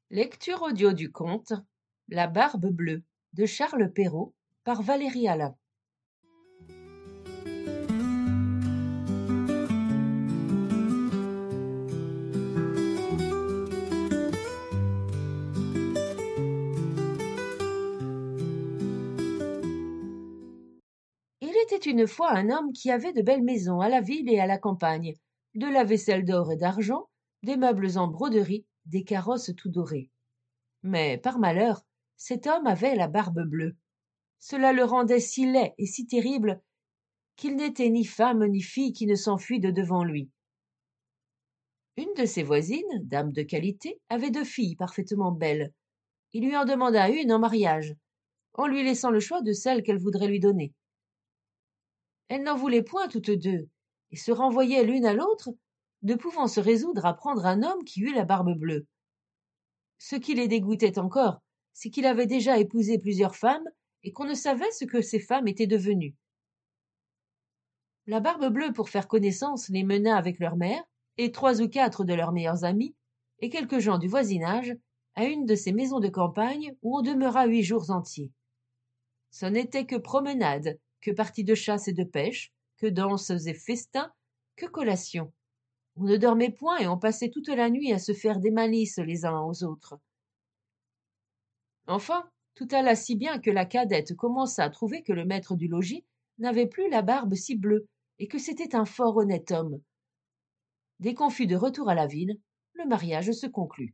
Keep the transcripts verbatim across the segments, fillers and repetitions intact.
Lecture audio du conte La Barbe Bleue de Charles Perrault par Valérie Alain. Il était une fois un homme qui avait de belles maisons à la ville et à la campagne, de la vaisselle d'or et d'argent, des meubles en broderie, des carrosses tout dorés. Mais, par malheur, cet homme avait la barbe bleue. Cela le rendait si laid et si terrible qu'il n'était ni femme ni fille qui ne s'enfuit de devant lui. Une de ses voisines, dame de qualité, avait deux filles parfaitement belles. Il lui en demanda une en mariage, en lui laissant le choix de celle qu'elle voudrait lui donner. Elle n'en voulait point toutes deux, et se renvoyaient l'une à l'autre, ne pouvant se résoudre à prendre un homme qui eût la barbe bleue. Ce qui les dégoûtait encore, c'est qu'il avait déjà épousé plusieurs femmes, et qu'on ne savait ce que ces femmes étaient devenues. La barbe bleue, pour faire connaissance, les mena avec leur mère, et trois ou quatre de leurs meilleurs amis, et quelques gens du voisinage, à une de ces maisons de campagne où on demeura huit jours entiers. Ce n'était que promenades, que parties de chasse et de pêche, que danses et festins, que collations. On ne dormait point et on passait toute la nuit à se faire des malices les uns aux autres. Enfin, tout alla si bien que la cadette commença à trouver que le maître du logis n'avait plus la barbe si bleue et que c'était un fort honnête homme. Dès qu'on fut de retour à la ville, le mariage se conclut.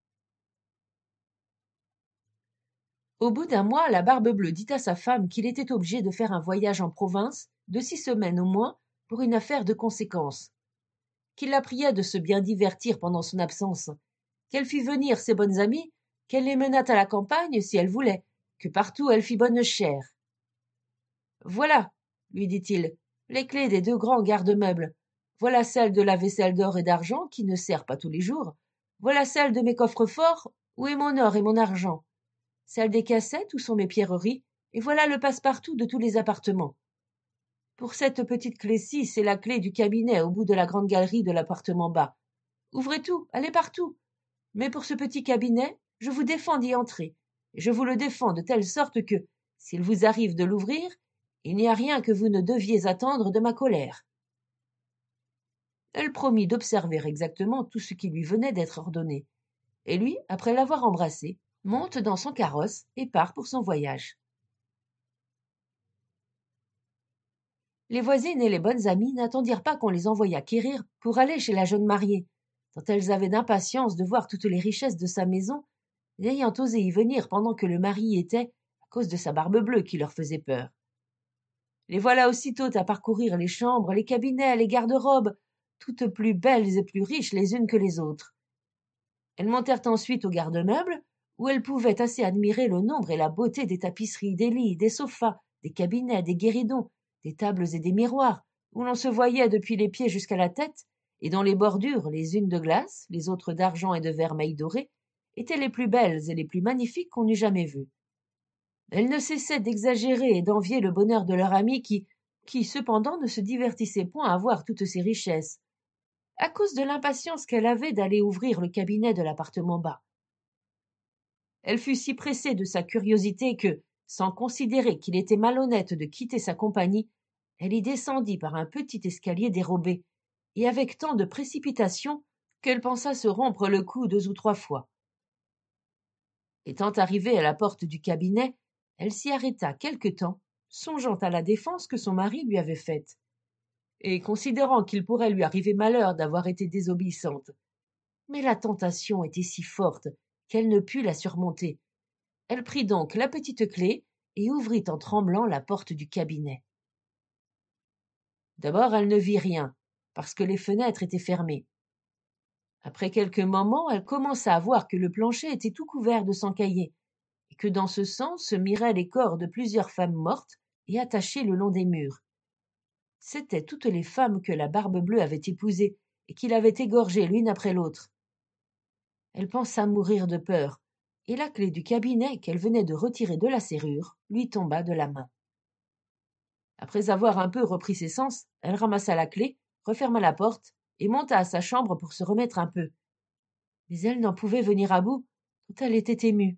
Au bout d'un mois, la barbe bleue dit à sa femme qu'il était obligé de faire un voyage en province, de six semaines au moins, pour une affaire de conséquence. Qu'il la priait de se bien divertir pendant son absence, qu'elle fît venir ses bonnes amies, qu'elle les menât à la campagne si elle voulait, que partout elle fît bonne chère. Voilà, lui dit-il, les clés des deux grands garde-meubles. Voilà celle de la vaisselle d'or et d'argent qui ne sert pas tous les jours. Voilà celle de mes coffres-forts où est mon or et mon argent. Celle des cassettes où sont mes pierreries, et voilà le passe-partout de tous les appartements. Pour cette petite clé-ci, c'est la clé du cabinet au bout de la grande galerie de l'appartement bas. Ouvrez tout, allez partout. Mais pour ce petit cabinet, je vous défends d'y entrer, et je vous le défends de telle sorte que, s'il vous arrive de l'ouvrir, il n'y a rien que vous ne deviez attendre de ma colère. Elle promit d'observer exactement tout ce qui lui venait d'être ordonné, et lui, après l'avoir embrassée, monte dans son carrosse et part pour son voyage. Les voisines et les bonnes amies n'attendirent pas qu'on les envoyât quérir pour aller chez la jeune mariée, tant elles avaient d'impatience de voir toutes les richesses de sa maison, n'ayant osé y venir pendant que le mari y était, à cause de sa barbe bleue qui leur faisait peur. Les voilà aussitôt à parcourir les chambres, les cabinets, les garde-robes, toutes plus belles et plus riches les unes que les autres. Elles montèrent ensuite au garde-meubles, où elles pouvaient assez admirer le nombre et la beauté des tapisseries, des lits, des sofas, des cabinets, des guéridons, des tables et des miroirs, où l'on se voyait depuis les pieds jusqu'à la tête, et dont les bordures, les unes de glace, les autres d'argent et de vermeil doré, étaient les plus belles et les plus magnifiques qu'on eût jamais vues. Elles ne cessaient d'exagérer et d'envier le bonheur de leur amie qui, qui cependant ne se divertissait point à voir toutes ces richesses, à cause de l'impatience qu'elle avait d'aller ouvrir le cabinet de l'appartement bas. Elle fut si pressée de sa curiosité que, sans considérer qu'il était malhonnête de quitter sa compagnie, elle y descendit par un petit escalier dérobé, et avec tant de précipitation qu'elle pensa se rompre le cou deux ou trois fois. Étant arrivée à la porte du cabinet, elle s'y arrêta quelque temps, songeant à la défense que son mari lui avait faite, et considérant qu'il pourrait lui arriver malheur d'avoir été désobéissante. Mais la tentation était si forte qu'elle ne put la surmonter. Elle prit donc la petite clé et ouvrit en tremblant la porte du cabinet. D'abord, elle ne vit rien, parce que les fenêtres étaient fermées. Après quelques moments, elle commença à voir que le plancher était tout couvert de sang caillé, et que dans ce sang se miraient les corps de plusieurs femmes mortes et attachées le long des murs. C'étaient toutes les femmes que la barbe bleue avait épousées et qu'il avait égorgées l'une après l'autre. Elle pensa mourir de peur, et la clé du cabinet qu'elle venait de retirer de la serrure lui tomba de la main. Après avoir un peu repris ses sens, elle ramassa la clé, referma la porte et monta à sa chambre pour se remettre un peu. Mais elle n'en pouvait venir à bout, quand elle était émue.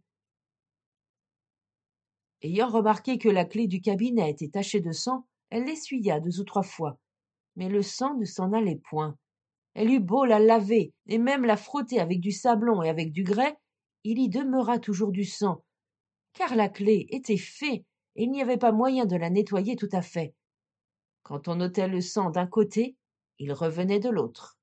Ayant remarqué que la clé du cabinet était tachée de sang, elle l'essuya deux ou trois fois, mais le sang ne s'en allait point. Elle eut beau la laver et même la frotter avec du sablon et avec du grès, il y demeura toujours du sang, car la clé était fée et il n'y avait pas moyen de la nettoyer tout à fait. Quand on ôtait le sang d'un côté, il revenait de l'autre.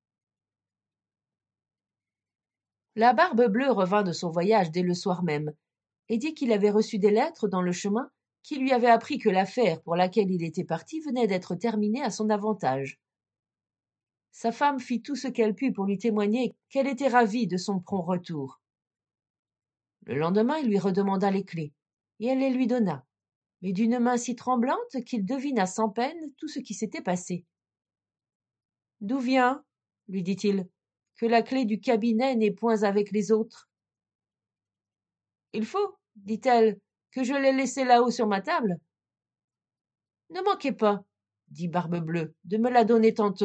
La Barbe-Bleue revint de son voyage dès le soir même, et dit qu'il avait reçu des lettres dans le chemin qui lui avaient appris que l'affaire pour laquelle il était parti venait d'être terminée à son avantage. Sa femme fit tout ce qu'elle put pour lui témoigner qu'elle était ravie de son prompt retour. Le lendemain, il lui redemanda les clés, et elle les lui donna, mais d'une main si tremblante qu'il devina sans peine tout ce qui s'était passé. « D'où vient, lui dit-il, que la clé du cabinet n'est point avec les autres ?»« Il faut, dit-elle, que je l'ai laissée là-haut sur ma table. »« Ne manquez pas, dit Barbe-Bleue, de me la donner tantôt. »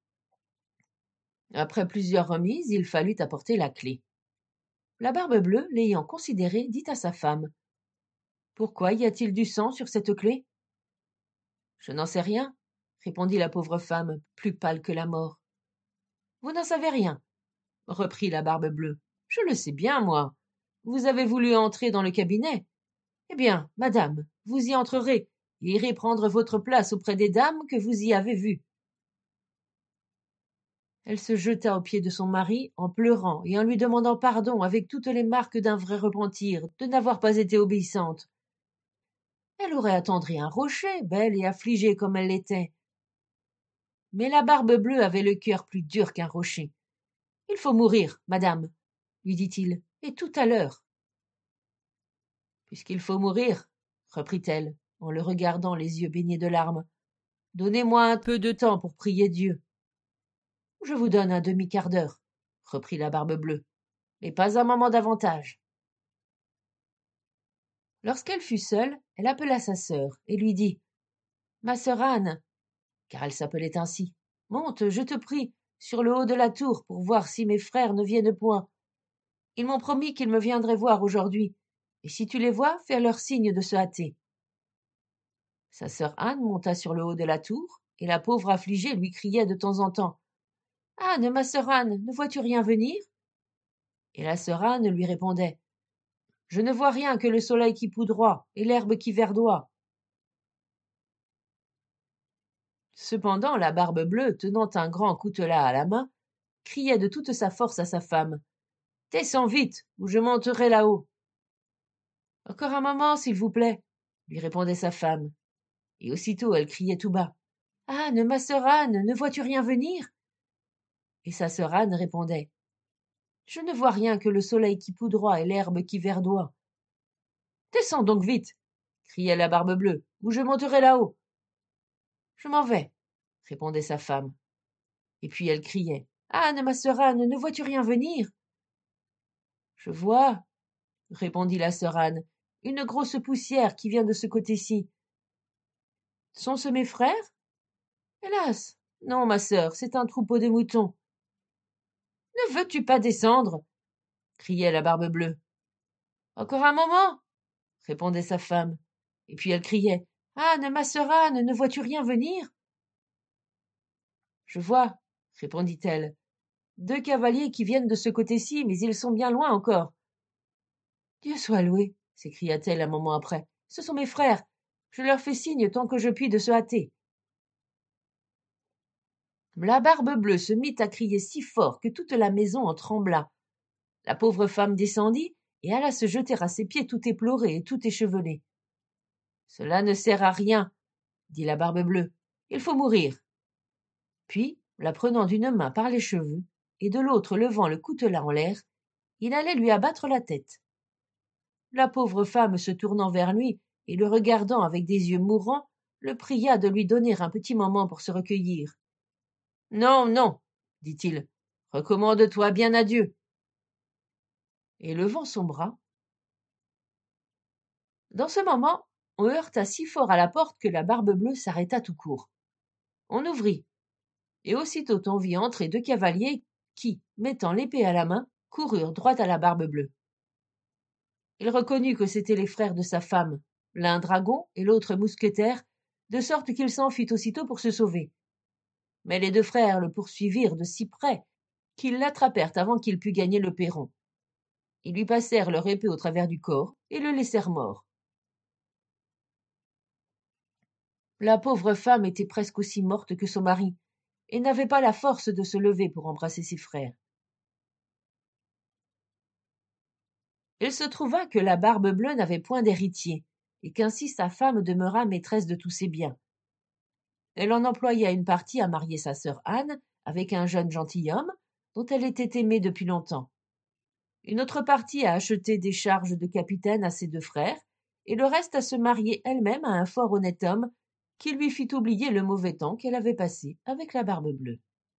Après plusieurs remises, il fallut apporter la clé. La Barbe-Bleue, l'ayant considérée, dit à sa femme: « Pourquoi y a-t-il du sang sur cette clé ?»« Je n'en sais rien, » répondit la pauvre femme, plus pâle que la mort. « Vous n'en savez rien, » reprit la Barbe-Bleue. « Je le sais bien, moi. Vous avez voulu entrer dans le cabinet. Eh bien, madame, vous y entrerez et irez prendre votre place auprès des dames que vous y avez vues. » Elle se jeta aux pieds de son mari en pleurant et en lui demandant pardon avec toutes les marques d'un vrai repentir de n'avoir pas été obéissante. Elle aurait attendri un rocher, belle et affligée comme elle l'était. Mais la Barbe-Bleue avait le cœur plus dur qu'un rocher. « Il faut mourir, madame, » lui dit-il, « et tout à l'heure. »« Puisqu'il faut mourir, » reprit-elle, en le regardant les yeux baignés de larmes, « donnez-moi un peu de temps pour prier Dieu. »« Je vous donne un demi-quart d'heure, » reprit la Barbe-Bleue, « mais pas un moment davantage. » Lorsqu'elle fut seule, elle appela sa sœur et lui dit: « Ma sœur Anne, car elle s'appelait ainsi, monte, je te prie, sur le haut de la tour pour voir si mes frères ne viennent point. Ils m'ont promis qu'ils me viendraient voir aujourd'hui, et si tu les vois, fais-leur signe de se hâter. » Sa sœur Anne monta sur le haut de la tour, et la pauvre affligée lui criait de temps en temps: « Anne, ma sœur Anne, ne vois-tu rien venir ?» Et la sœur Anne lui répondait: « Je ne vois rien que le soleil qui poudroie et l'herbe qui verdoie. » Cependant, la Barbe-Bleue, tenant un grand coutelas à la main, criait de toute sa force à sa femme: « Descends vite, ou je monterai là-haut. »« Encore un moment, s'il vous plaît, » lui répondait sa femme. Et aussitôt elle criait tout bas: « Anne, ma sœur Anne, ne vois-tu rien venir ?» Et sa sœur Anne répondait: « Je ne vois rien que le soleil qui poudroie et l'herbe qui verdoie. »« Descends donc vite, » criait la Barbe-Bleue, « ou je monterai là-haut. »« Je m'en vais, » répondait sa femme. Et puis elle criait: « Anne, ma sœur Anne, ne vois-tu rien venir ?»« Je vois, » répondit la sœur Anne, « une grosse poussière qui vient de ce côté-ci. »« Sont-ce mes frères ?»« Hélas, non, ma sœur, c'est un troupeau de moutons. »« Ne veux-tu pas descendre ?» criait la Barbe-Bleue. « Encore un moment, » répondait sa femme. Et puis elle criait: « Anne, ma sœur Anne, ne vois-tu rien venir ?»« Je vois, » répondit-elle, « deux cavaliers qui viennent de ce côté-ci, mais ils sont bien loin encore. »« Dieu soit loué, » s'écria-t-elle un moment après, « ce sont mes frères. Je leur fais signe tant que je puis de se hâter. » La Barbe-Bleue se mit à crier si fort que toute la maison en trembla. La pauvre femme descendit et alla se jeter à ses pieds tout éplorée et tout échevelée. « Cela ne sert à rien, » dit la Barbe-Bleue, « il faut mourir. » Puis, la prenant d'une main par les cheveux et de l'autre levant le coutelas en l'air, il allait lui abattre la tête. La pauvre femme se tournant vers lui et le regardant avec des yeux mourants, le pria de lui donner un petit moment pour se recueillir. « Non, non, » dit-il, « recommande-toi bien à Dieu. » Et levant son bras. Dans ce moment, on heurta si fort à la porte que la Barbe-Bleue s'arrêta tout court. On ouvrit, et aussitôt on vit entrer deux cavaliers qui, mettant l'épée à la main, coururent droit à la Barbe-Bleue. Il reconnut que c'étaient les frères de sa femme, l'un dragon et l'autre mousquetaire, de sorte qu'il s'enfuit aussitôt pour se sauver. Mais les deux frères le poursuivirent de si près qu'ils l'attrapèrent avant qu'il pût gagner le perron. Ils lui passèrent leur épée au travers du corps et le laissèrent mort. La pauvre femme était presque aussi morte que son mari, et n'avait pas la force de se lever pour embrasser ses frères. Il se trouva que la Barbe-Bleue n'avait point d'héritier, et qu'ainsi sa femme demeura maîtresse de tous ses biens. Elle en employa une partie à marier sa sœur Anne avec un jeune gentilhomme dont elle était aimée depuis longtemps. Une autre partie à acheter des charges de capitaine à ses deux frères, et le reste à se marier elle-même à un fort honnête homme qui lui fit oublier le mauvais temps qu'elle avait passé avec la Barbe-Bleue.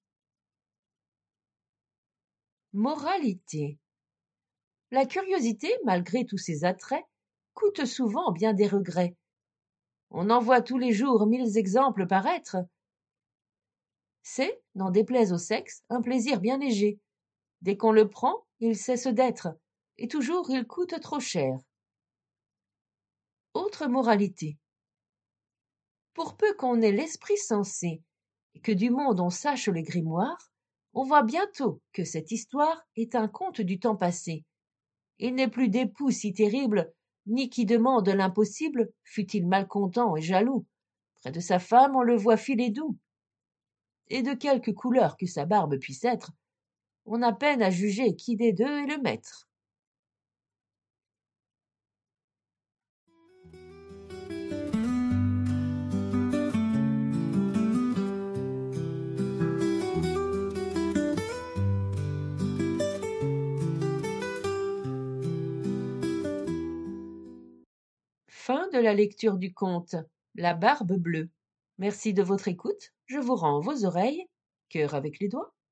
Moralité. La curiosité, malgré tous ses attraits, coûte souvent bien des regrets. On en voit tous les jours mille exemples paraître. C'est, n'en déplaise au sexe, un plaisir bien léger. Dès qu'on le prend, il cesse d'être, et toujours il coûte trop cher. Autre moralité. Pour peu qu'on ait l'esprit sensé, et que du monde on sache les grimoires, on voit bientôt que cette histoire est un conte du temps passé. Il n'est plus d'époux si terrible, ni qui demande l'impossible, fût-il malcontent et jaloux. Près de sa femme, on le voit filer doux. Et de quelque couleur que sa barbe puisse être, on a peine à juger qui des deux est le maître. Fin de la lecture du conte La Barbe-Bleue. Merci de votre écoute. Je vous rends vos oreilles, cœur avec les doigts.